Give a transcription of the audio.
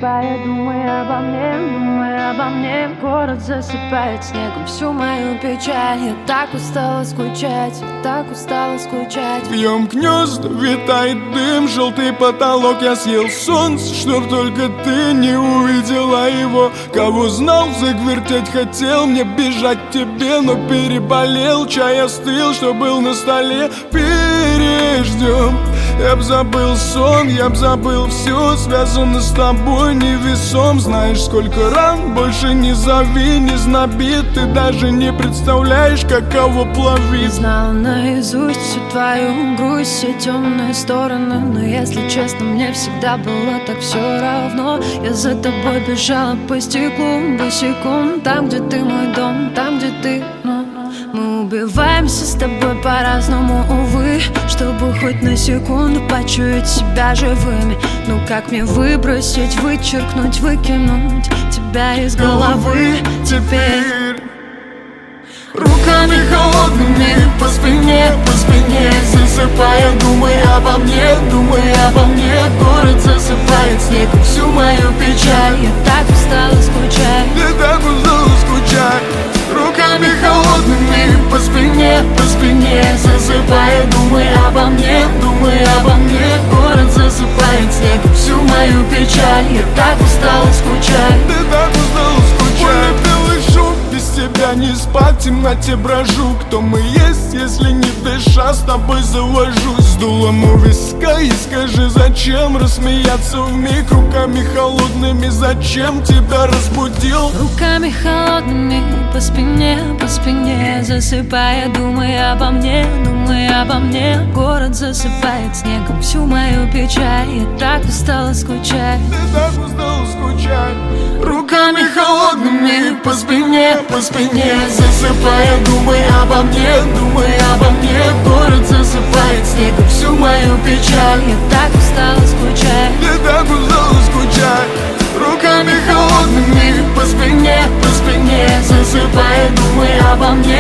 засыпая, думая обо мне, думая обо мне. Город засыпает снегом всю мою печаль. Я так устала скучать, я так устала скучать. Бьем гнезда, витает дым, желтый потолок. Я съел солнце, чтоб только ты не увидела его. Кого знал, заквертеть хотел, мне бежать к тебе, но переболел. Чай остыл, что был на столе, переждем. Я б забыл сон, я б забыл все, связано с тобой невесом. Знаешь, сколько ран, больше не зови, не знобит. Ты даже не представляешь, каково плавить. Знала наизусть всю твою грусть, все темные стороны. Но если честно, мне всегда было так все равно. Я за тобой бежала по стеклу, босиком. Там, где ты мой дом, там, где ты, мы убиваемся с тобой по-разному, увы. Чтобы хоть на секунду почуять себя живыми. Ну как мне выбросить, вычеркнуть, выкинуть тебя из головы теперь? Руками холодными по спине, засыпая, думая обо мне, думая обо мне. Город засыпает снегом всю мою печаль. Я так устала скучать, я так устала скучать. Руками холодными по спине, засыпая, думая обо мне, думая обо мне. Город засыпает снегом всю мою печаль. Я так устала скучать, я так устала скучать. Белый шум, без тебя не спать, в темноте брожу. Кто мы есть, если не дыша, с тобой завожусь. С дулом у виска и скажи, зачем рассмеяться вмиг? Руками холодными, зачем тебя разбудил? Руками холодными по спине, засыпая, думая обо мне, думая обо мне. Город засыпает снегом всю мою печаль. Я так устала скучать, я так устала скучать. Руками холодными по спине, засыпая, думая обо мне, думая обо мне. Город засыпает снегом всю мою печаль. Я так устала скучать, я так устала скучать. Руками холодными по спине, засыпая, думая обо мне,